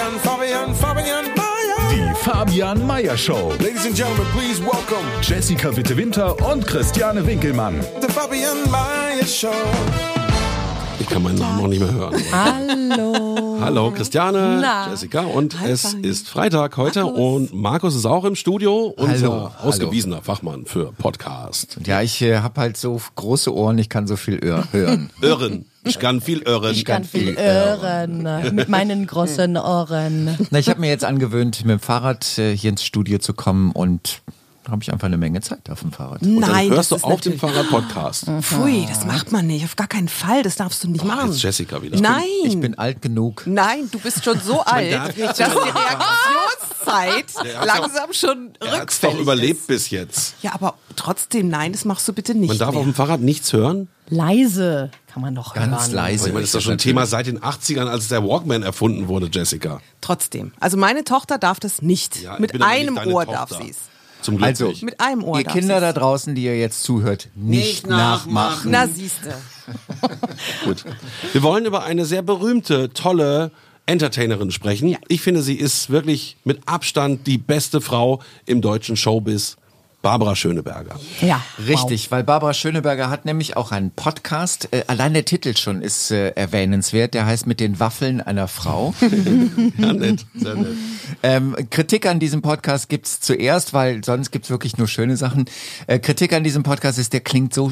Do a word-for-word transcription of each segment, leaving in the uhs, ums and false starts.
Fabian, Fabian, Fabian Meyer. Die Fabian Meyer Show. Ladies and Gentlemen, please welcome Jessica Witte-Winter und Christiane Winkelmann. The Fabian Meyer Show. Ich kann meinen Namen auch nicht mehr hören. Hallo. Hallo Christiane, Na. Jessica und Hi, es Fabi. ist Freitag heute Markus. und Markus ist auch im Studio, unser Hallo, ausgewiesener hallo. Fachmann für Podcast. Ja, ich äh, habe halt so große Ohren, ich kann so viel Ör- hören. Irren, ich kann viel irren. Ich kann viel hören mit meinen großen Ohren. Na, ich habe mir jetzt angewöhnt, mit dem Fahrrad äh, hier ins Studio zu kommen und da habe ich einfach eine Menge Zeit auf dem Fahrrad. Und dann Nein, hörst du das ist auf dem natürlich- Fahrrad Podcast. Pfui, das macht man nicht. Auf gar keinen Fall. Das darfst du nicht machen. Jetzt Jessica wieder. Nein. Ich bin alt genug. Nein, du bist schon so alt, darf nicht dass die Reaktionszeit Der hat langsam schon Er hat's rückfällig doch überlebt ist. bis jetzt. Ja, aber trotzdem, nein, das machst du bitte nicht Man darf mehr. auf dem Fahrrad nichts hören. Leise kann man doch Ganz hören. leise. Ich meine, das ist doch schon ein Thema seit den achtzigern, als der Walkman erfunden wurde, Jessica. Trotzdem. Also meine Tochter darf das nicht. Ja, ich Mit bin aber nicht einem deine Ohr Tochter. darf sie es. Zum Glück Also, nicht. Mit einem Ohr Ihr darf Kinder sie's. da draußen, die ihr jetzt zuhört, nicht, nachmachen. Na, siehste. Gut. Wir wollen über eine sehr berühmte, tolle Entertainerin sprechen. Ich finde, sie ist wirklich mit Abstand die beste Frau im deutschen Showbiz. Barbara Schöneberger. Ja. Richtig, weil Barbara Schöneberger hat nämlich auch einen Podcast. Äh, allein der Titel schon ist äh, erwähnenswert. Der heißt Mit den Waffeln einer Frau. Ja, nett, sehr nett. Ähm, Kritik an diesem Podcast gibt's zuerst, weil sonst gibt's wirklich nur schöne Sachen. Äh, Kritik an diesem Podcast ist, der klingt so.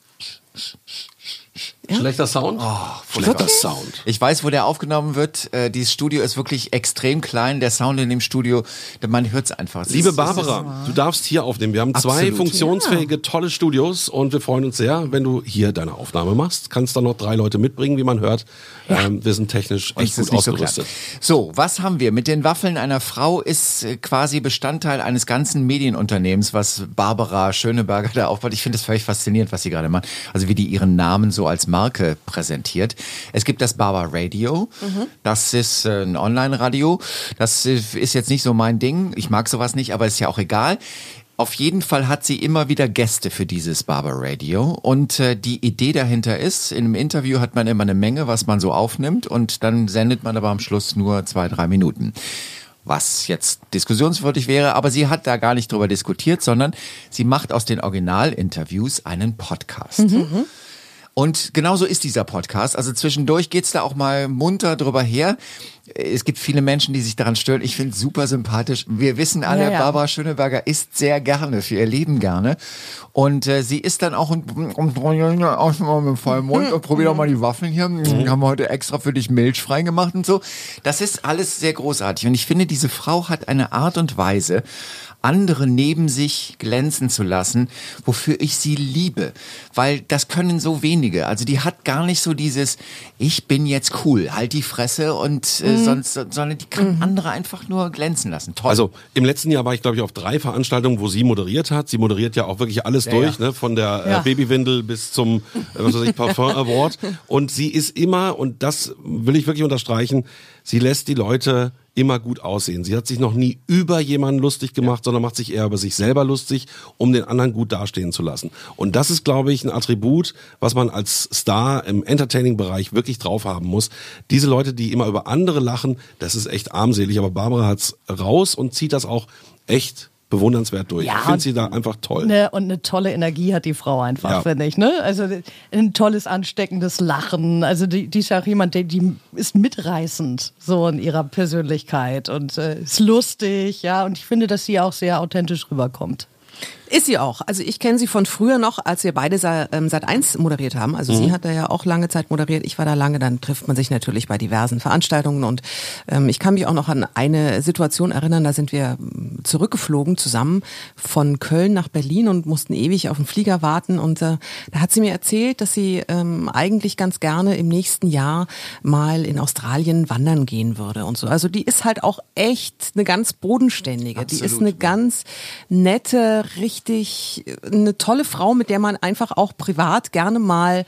Schlechter Sound? Oh, schlechter Sound. Ich weiß, wo der aufgenommen wird. Äh, dieses Studio ist wirklich extrem klein. Der Sound in dem Studio, man hört's einfach. Es Liebe ist- Barbara, du darfst hier aufnehmen. Wir haben zwei Absolut. funktionsfähige, tolle Studios und wir freuen uns sehr, wenn du hier deine Aufnahme machst. Kannst dann noch drei Leute mitbringen, wie man hört. Ähm, wir sind technisch echt Es ist gut nicht so ausgerüstet. klein. So, was haben wir? Mit den Waffeln einer Frau ist äh, quasi Bestandteil eines ganzen Medienunternehmens, was Barbara Schöneberger da aufbaut. Ich finde es völlig faszinierend, was sie gerade macht. Also wie die ihren Namen so als Marke präsentiert. Es gibt das Barbara Radio. Das ist äh, ein Online-Radio. Das äh, ist jetzt nicht so mein Ding. Ich mag sowas nicht, aber ist ja auch egal. Auf jeden Fall hat sie immer wieder Gäste für dieses Barbara Radio und äh, die Idee dahinter ist, in einem Interview hat man immer eine Menge, was man so aufnimmt und dann sendet man aber am Schluss nur zwei, drei Minuten. Was jetzt diskussionswürdig wäre, aber sie hat da gar nicht drüber diskutiert, sondern sie macht aus den Originalinterviews einen Podcast. Und genauso ist dieser Podcast. Also zwischendurch geht's da auch mal munter drüber her. Es gibt viele Menschen, die sich daran stören. Ich finde es super sympathisch. Wir wissen alle, Ja, ja. Barbara Schöneberger isst sehr gerne, für ihr Leben gerne. Und äh, sie ist dann auch und, und, auch schon mal mit vollem Mund und probier doch mal die Waffeln hier. Mhm. Haben wir heute extra für dich Milch freigemacht und so. Das ist alles sehr großartig. Und ich finde, diese Frau hat eine Art und Weise, andere neben sich glänzen zu lassen, wofür ich sie liebe. Weil das können so wenige. Also die hat gar nicht so dieses, ich bin jetzt cool, halt die Fresse und äh, sonst, sondern die kann andere einfach nur glänzen lassen. Toll. Also im letzten Jahr war ich, glaube ich, auf drei Veranstaltungen, wo sie moderiert hat. Sie moderiert ja auch wirklich alles Ja, durch, ja. ne? Von der Ja. äh, Babywindel bis zum äh, was weiß ich, Parfum Award. Und sie ist immer, und das will ich wirklich unterstreichen, sie lässt die Leute immer gut aussehen. Sie hat sich noch nie über jemanden lustig gemacht, sondern macht sich eher über sich selber lustig, um den anderen gut dastehen zu lassen. Und das ist, glaube ich, ein Attribut, was man als Star im Entertaining-Bereich wirklich drauf haben muss. Diese Leute, die immer über andere lachen, das ist echt armselig. Aber Barbara hat's raus und zieht das auch echt bewundernswert durch. Ja, ich finde und- sie da einfach toll. Ne, und eine tolle Energie hat die Frau einfach, Ja. finde ich. Ne? Also ein tolles, ansteckendes Lachen. Also die, die ist ja auch jemand, der, die ist mitreißend so in ihrer Persönlichkeit und äh, ist lustig, ja. Und ich finde, dass sie auch sehr authentisch rüberkommt. Ist sie auch. Also ich kenne sie von früher noch, als wir beide Sa- ähm, Sat eins moderiert haben. Also sie hat da ja auch lange Zeit moderiert. Ich war da lange. Dann trifft man sich natürlich bei diversen Veranstaltungen. Und ähm, ich kann mich auch noch an eine Situation erinnern. Da sind wir ähm, zurückgeflogen zusammen von Köln nach Berlin und mussten ewig auf den Flieger warten. Und äh, da hat sie mir erzählt, dass sie ähm, eigentlich ganz gerne im nächsten Jahr mal in Australien wandern gehen würde und so. Also die ist halt auch echt eine ganz bodenständige. Die ist eine ganz nette, richtig eine tolle Frau, mit der man einfach auch privat gerne mal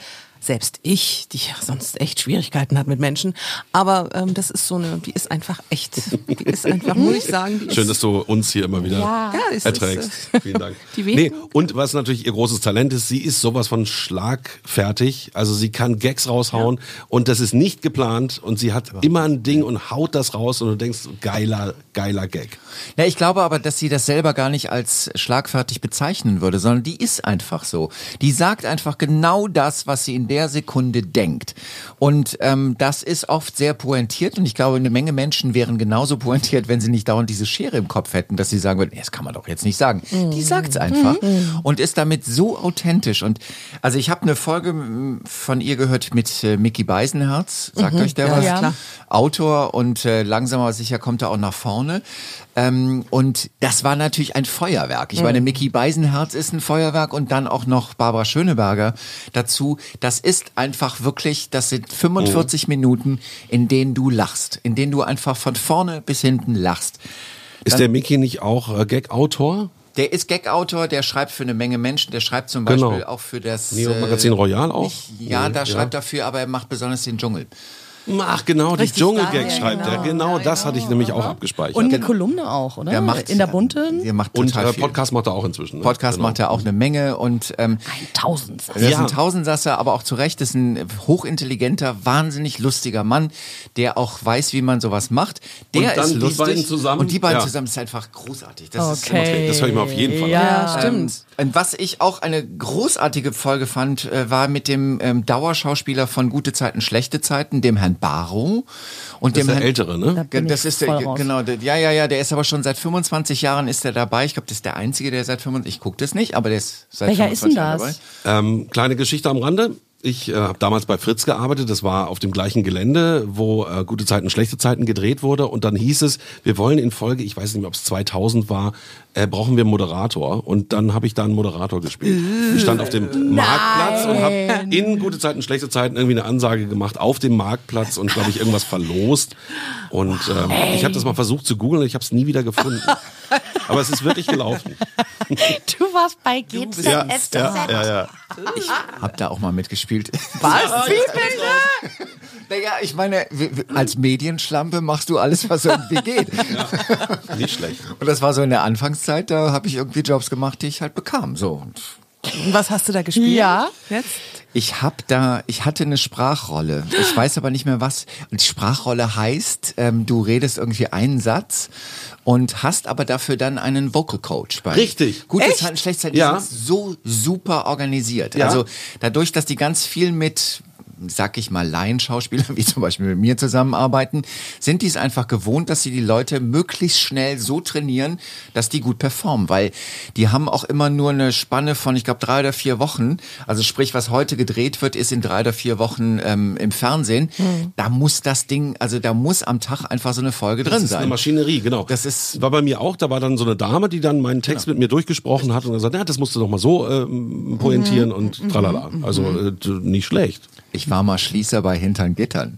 Selbst ich, die ja sonst echt Schwierigkeiten hat mit Menschen. Aber ähm, das ist so eine, die ist einfach echt. Die ist einfach, muss ich sagen. Die Schön, ist, dass du uns hier immer wieder Ja, es erträgst. ist, Vielen Dank. Die Wehen. nee, und was natürlich ihr großes Talent ist, sie ist sowas von schlagfertig. Also sie kann Gags raushauen und das ist nicht geplant und sie hat immer ein Ding und haut das raus und du denkst, geiler, geiler Gag. Ja, ich glaube aber, dass sie das selber gar nicht als schlagfertig bezeichnen würde, sondern die ist einfach so. Die sagt einfach genau das, was sie in der Sekunde denkt. Und ähm, das ist oft sehr pointiert und ich glaube, eine Menge Menschen wären genauso pointiert, wenn sie nicht dauernd diese Schere im Kopf hätten, dass sie sagen würden, das kann man doch jetzt nicht sagen. Mhm. Die sagt's einfach mhm. und ist damit so authentisch. Und also ich habe eine Folge von ihr gehört mit äh, Micky Beisenherz. Sagt mhm. euch der ja, was? Ja, klar. Autor und äh, langsam aber sicher kommt er auch nach vorne. Ähm, und das war natürlich ein Feuerwerk. Ich mhm. meine, Micky Beisenherz ist ein Feuerwerk und dann auch noch Barbara Schöneberger dazu. Das ist einfach wirklich, das sind fünfundvierzig mhm. Minuten, in denen du lachst, in denen du einfach von vorne bis hinten lachst. Ist dann, der Micky nicht auch äh, Gag-Autor? Der ist Gag-Autor, der schreibt für eine Menge Menschen, der schreibt zum Beispiel genau. auch für das... Neo-Magazin Royal auch? Nicht, ja, nee, da ja. schreibt er für, aber er macht besonders den Dschungel. Ach genau, die Richtig Dschungelgags geil, schreibt genau. er. Genau, Ja, das hatte ich nämlich auch abgespeichert. Und eine Kolumne auch, oder? Der macht, in der Bunten? Der macht Und total äh, viel. Podcast macht er auch inzwischen. Ne? Podcast genau. macht er auch eine Menge und ähm, Ein Tausendsasser. der Ja. ist ein Tausendsasser, aber auch zu Recht ist ein hochintelligenter, wahnsinnig lustiger Mann, der auch weiß, wie man sowas macht. Der Und dann ist die lustig beiden zusammen? und die beiden Ja. zusammen ist einfach großartig. Das ist Okay. Das höre ich mir auf jeden Fall Ja, an. stimmt. Ähm, und was ich auch eine großartige Folge fand, äh, war mit dem ähm, Dauerschauspieler von Gute Zeiten, Schlechte Zeiten, dem Herrn Barrow. Und Das dem ist der Herrn, Ältere, ne? bin das ich ist der, voll raus. genau, der, ja, ja, ja, der ist aber schon seit fünfundzwanzig Jahren ist er dabei. Ich glaube, das ist der Einzige, der seit fünfundzwanzig, ich gucke das nicht, aber der ist seit Welcher ist fünfundzwanzig denn Jahren das? dabei. Ähm, kleine Geschichte am Rande. Ich äh, habe damals bei Fritz gearbeitet, das war auf dem gleichen Gelände, wo äh, Gute Zeiten, Schlechte Zeiten gedreht wurde und dann hieß es, wir wollen in Folge, ich weiß nicht mehr, ob es zweitausend war, äh, brauchen wir einen Moderator und dann habe ich da einen Moderator gespielt. Ich stand auf dem Marktplatz und habe in Gute Zeiten, Schlechte Zeiten irgendwie eine Ansage gemacht auf dem Marktplatz und glaube ich irgendwas verlost und ähm, ich habe das mal versucht zu googeln und ich habe es nie wieder gefunden. Aber es ist wirklich gelaufen. Du warst bei G Z S Z. ja, ja. Ich habe da auch mal mitgespielt. Was? Wie bitte? Naja, ich meine, w- w- als Medienschlampe machst du alles, was irgendwie geht. Nicht schlecht. Und das war so in der Anfangszeit, da habe ich irgendwie Jobs gemacht, die ich halt bekam. So. Und Und was hast du da gespielt? Ja. Jetzt? ich hab da, ich hatte eine Sprachrolle. Ich weiß aber nicht mehr was. Und die Sprachrolle heißt, ähm, du redest irgendwie einen Satz und hast aber dafür dann einen Vocal Coach bei. Richtig. Gute Echt? Zeiten, schlechte Zeiten, die Ja. sind so super organisiert. Ja. Also dadurch, dass die ganz viel mit, sag ich mal, Laienschauspieler, wie zum Beispiel mit mir zusammenarbeiten, sind die es einfach gewohnt, dass sie die Leute möglichst schnell so trainieren, dass die gut performen, weil die haben auch immer nur eine Spanne von, ich glaube, drei oder vier Wochen. Also sprich, was heute gedreht wird, ist in drei oder vier Wochen ähm, im Fernsehen. Mhm. Da muss das Ding, also da muss am Tag einfach so eine Folge drin Das ist sein. eine Maschinerie, genau. Das ist- war bei mir auch, da war dann so eine Dame, die dann meinen Text mit mir durchgesprochen hat und gesagt, ja, das musst du doch mal so ähm, pointieren Mhm. und tralala. Also äh, nicht schlecht. Ich war mal Schließer bei Hintern Gittern.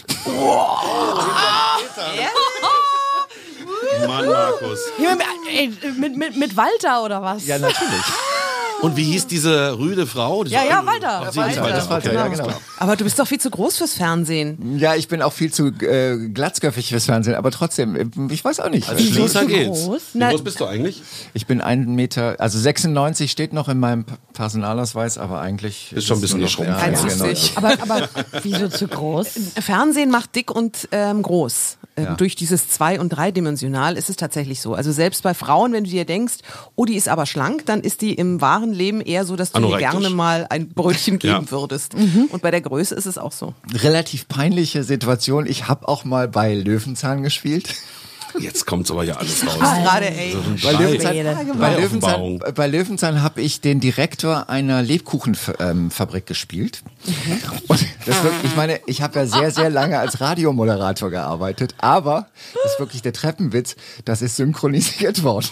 Mann, Markus. Ja, mit, mit, mit, mit Walter oder was? Ja, natürlich. Und wie hieß diese rüde Frau? Diese Ja, ja, Walter. Ach, sie hieß Walter. Walter. Das war Okay, ja, alles genau. klar. Aber du bist doch viel zu groß fürs Fernsehen. Ja, ich bin auch viel zu äh, glatzköpfig fürs Fernsehen, aber trotzdem, äh, ich weiß auch nicht. Als Schließer so geht's. groß? Wie Na- groß bist du eigentlich? Ich bin einen Meter, also sechsundneunzig steht noch in meinem P- Personalausweis, aber eigentlich Ist schon ein bisschen es nur noch- geschrumpft. Ja, ja, genau. eins fünfzig. Aber, aber wieso zu groß? Fernsehen macht dick und ähm, groß. Ähm, Ja. Durch dieses zwei- und dreidimensional ist es tatsächlich so. Also selbst bei Frauen, wenn du dir denkst, oh, die ist aber schlank, dann ist die im wahren Leben eher so, dass du ihr Anorektisch. gerne mal ein Brötchen geben Ja. würdest. Und bei der Größe ist es auch so. Relativ peinliche Situation. Ich habe auch mal bei Löwenzahn gespielt. Jetzt kommt's aber ja alles raus. Gerade, ey. Bei Löwenzahn, Rede. bei Offenbarung. Löwenzahn, bei Löwenzahn habe ich den Direktor einer Lebkuchenfabrik gespielt. Und das wirklich, ich meine, ich habe ja sehr, sehr lange als Radiomoderator gearbeitet, aber das ist wirklich der Treppenwitz, das ist synchronisiert worden.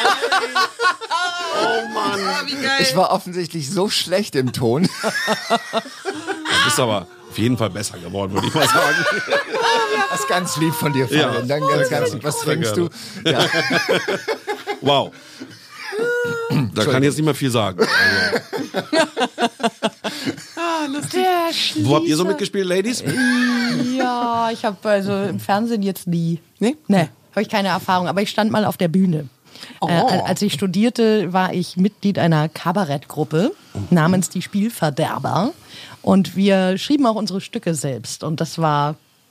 Oh Mann. Ich war offensichtlich so schlecht im Ton. Du bist aber auf jeden Fall besser geworden, würde ich mal sagen. Das ist ganz lieb von dir, Fabian. Ja, Dann ganz, ganz lieb. Was sehr trinkst du? gerne. Ja. Wow. Da kann ich jetzt nicht mehr viel sagen. Also, lustig. Der Schließer. Wo habt ihr so mitgespielt, Ladies? Ja, ich habe also im Fernsehen jetzt nie. Nee? Nee, habe ich keine Erfahrung. Aber ich stand mal auf der Bühne. Oh. Äh, als ich studierte, war ich Mitglied einer Kabarettgruppe namens Die Spielverderber. Und wir schrieben auch unsere Stücke selbst. Und das war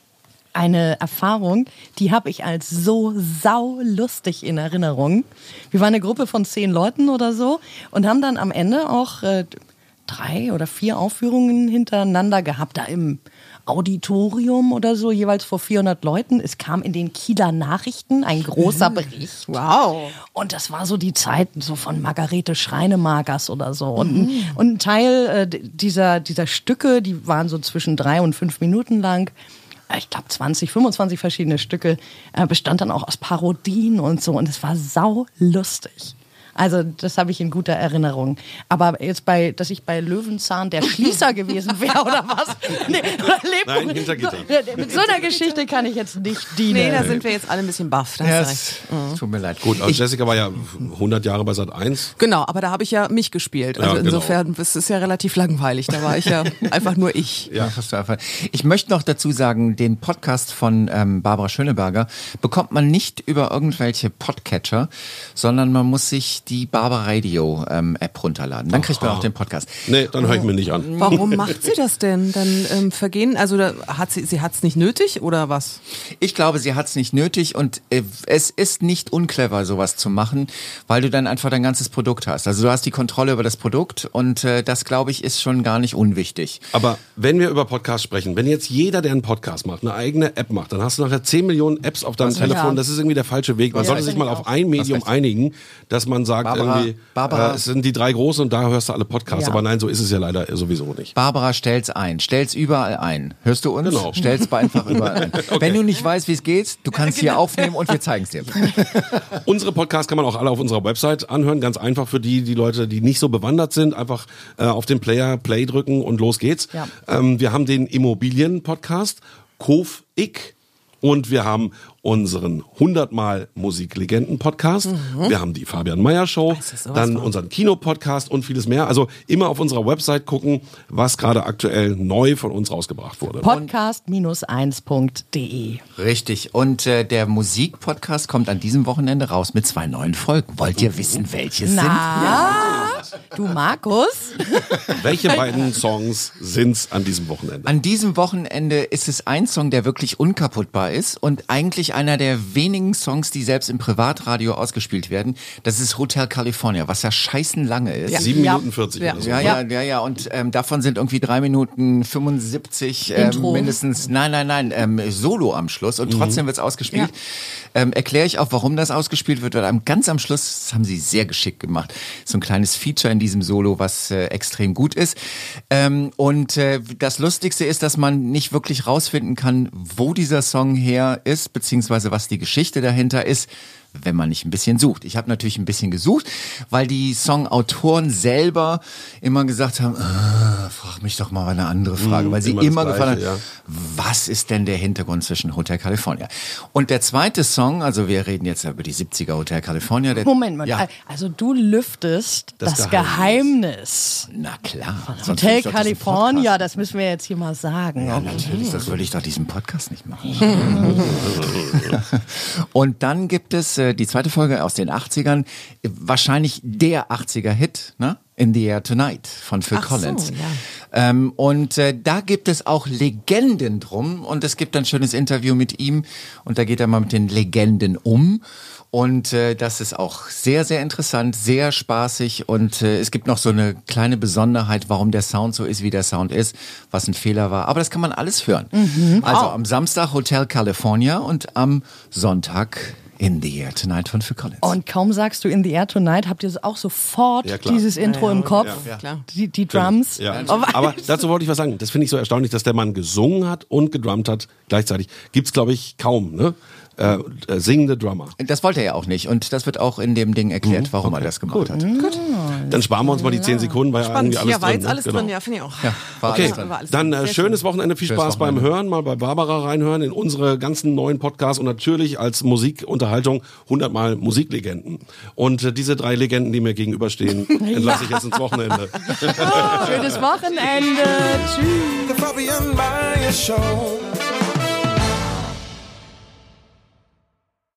eine Erfahrung, die habe ich als so saulustig in Erinnerung. Wir waren eine Gruppe von zehn Leuten oder so und haben dann am Ende auch äh, drei oder vier Aufführungen hintereinander gehabt, da im Auditorium oder so, jeweils vor vierhundert Leuten. Es kam in den Kieler Nachrichten ein großer Bericht. Wow. Und das war so die Zeit so von Margarete Schreinemakers oder so. Und, mhm. und ein Teil äh, dieser, dieser Stücke, die waren so zwischen drei und fünf Minuten lang. Ich glaube zwanzig, fünfundzwanzig verschiedene Stücke, äh, bestand dann auch aus Parodien und so. Und es war saulustig. Also das habe ich in guter Erinnerung. Aber jetzt bei, dass ich bei Löwenzahn der Schließer gewesen wäre oder was? Nee, oder Nein, hinter Gitter. So, mit so einer Geschichte kann ich jetzt nicht dienen. Nee, da sind wir jetzt alle ein bisschen baff. Da hast Ja, du es recht. tut mir leid. Gut, also Jessica war ja hundert Jahre bei Sat eins. Genau, aber da habe ich ja mich gespielt. Also Ja, genau. insofern, es ist ja relativ langweilig. Da war ich ja einfach nur ich. Ja, hast du einfach. Ich möchte noch dazu sagen, den Podcast von ähm, Barbara Schöneberger bekommt man nicht über irgendwelche Podcatcher, sondern man muss sich die Barbara Radio ähm, App runterladen. Dann kriegt man auch den Podcast. Nee, dann höre ich mir nicht an. Warum macht sie das denn? Dann ähm, vergehen, also da hat sie, sie hat es nicht nötig oder was? Ich glaube, sie hat es nicht nötig und äh, es ist nicht unclever, sowas zu machen, weil du dann einfach dein ganzes Produkt hast. Also du hast die Kontrolle über das Produkt und äh, das, glaube ich, ist schon gar nicht unwichtig. Aber wenn wir über Podcasts sprechen, wenn jetzt jeder, der einen Podcast macht, eine eigene App macht, dann hast du nachher zehn Millionen Apps auf deinem Telefon. Ja. Das ist irgendwie der falsche Weg. Man Ja, sollte das sich finde mal ich auf auch. ein Medium recht. einigen, dass man sagt, Barbara, irgendwie, Barbara. äh, es sind die drei großen und da hörst du alle Podcasts. Ja. Aber nein, so ist es ja leider sowieso nicht. Barbara, stell's ein. Stell's überall ein. Hörst du uns? Genau. Stell's einfach überall ein. Wenn du nicht weißt, wie es geht, du kannst hier aufnehmen und wir zeigen's dir. Unsere Podcasts kann man auch alle auf unserer Website anhören. Ganz einfach für die, die Leute, die nicht so bewandert sind. Einfach äh, auf den Player Play drücken und los geht's. Ja. Ähm, wir haben den Immobilien-Podcast, Kof Ik. Und wir haben unseren hundertmal Musiklegenden-Podcast. Mhm. Wir haben die Fabian Meyer Show. ist sowas Dann von. unseren Kino-Podcast und vieles mehr. Also immer auf unserer Website gucken, was gerade aktuell neu von uns rausgebracht wurde. Podcast eins punkt de. Richtig. Und äh, der Musikpodcast kommt an diesem Wochenende raus mit zwei neuen Folgen. Wollt ihr wissen, welche sind? Na, du Markus? Welche beiden Songs sind's an diesem Wochenende? An diesem Wochenende ist es ein Song, der wirklich unkaputtbar ist und eigentlich einer der wenigen Songs, die selbst im Privatradio ausgespielt werden. Das ist Hotel California, was ja scheißen lange ist. Ja. Sieben Ja. Minuten vierzig Ja. oder so. Ja, ja, ja, ja. Und ähm, davon sind irgendwie drei Minuten fünfundsiebzig ähm, Intro. mindestens. Nein, nein, nein, ähm, Solo am Schluss. Und trotzdem wird's ausgespielt. Ähm, Erkläre ich auch, warum das ausgespielt wird. Weil am, ganz am Schluss, das haben sie sehr geschickt gemacht, so ein kleines Feature in diesem Solo, was äh, extrem gut ist. Ähm, und äh, das Lustigste ist, dass man nicht wirklich rausfinden kann, wo dieser Song her ist, beziehungsweise was die Geschichte dahinter ist, wenn man nicht ein bisschen sucht. Ich habe natürlich ein bisschen gesucht, weil die Songautoren selber immer gesagt haben, äh, frag mich doch mal eine andere Frage, weil sie immer das immer gefragt Gleiche, haben, was ist denn der Hintergrund zwischen Hotel California? Und der zweite Song, also wir reden jetzt über die siebziger Hotel California. Der, Moment mal, Ja, also du lüftest das, Das Geheimnis. na klar. Sonst Hotel würde ich doch diesen California, Podcast- das müssen wir jetzt hier mal sagen. Ja, natürlich, das würde ich doch diesen Podcast nicht machen. Und dann gibt es äh, die zweite Folge aus den achtzigern, äh, wahrscheinlich der achtziger-Hit, ne? In the Air Tonight von Phil Ach so, Collins. ja. Ähm, und äh, da gibt es auch Legenden drum und es gibt ein schönes Interview mit ihm und da geht er mal mit den Legenden um. Und äh, das ist auch sehr, sehr interessant, sehr spaßig und äh, es gibt noch so eine kleine Besonderheit, warum der Sound so ist, wie der Sound ist, was ein Fehler war. Aber das kann man alles hören. Also am Samstag Hotel California und am Sonntag In the Air Tonight von Phil Collins. Und kaum sagst du In the Air Tonight, habt ihr auch sofort Ja, klar. dieses Intro im Kopf, ja. Klar. die, die Drums. Ja. Oh, Aber dazu wollte ich was sagen. Das finde ich so erstaunlich, dass der Mann gesungen hat und gedrummt hat gleichzeitig. Gibt's, glaube ich, kaum. Ne? äh, äh, singende Drummer. Das wollte er ja auch nicht. Und das wird auch in dem Ding erklärt, warum er das gemacht hat. Gut. Dann sparen wir uns mal die zehn Sekunden, weil ja Spannend. irgendwie alles Ja, war drin, jetzt ne? alles Genau. drin, ja, finde ich auch. Ja, war Okay, alles drin. war alles dann drin. äh, Sehr schönes schön. Wochenende, viel Schönes Spaß beim Wochenende. Hören, mal bei Barbara reinhören in unsere ganzen neuen Podcasts und natürlich als Musikunterhaltung hundertmal Musiklegenden. Und äh, diese drei Legenden, die mir gegenüberstehen, entlasse ich jetzt ins Wochenende. Schönes Wochenende. Tschüss. The Fabian Meyer Show.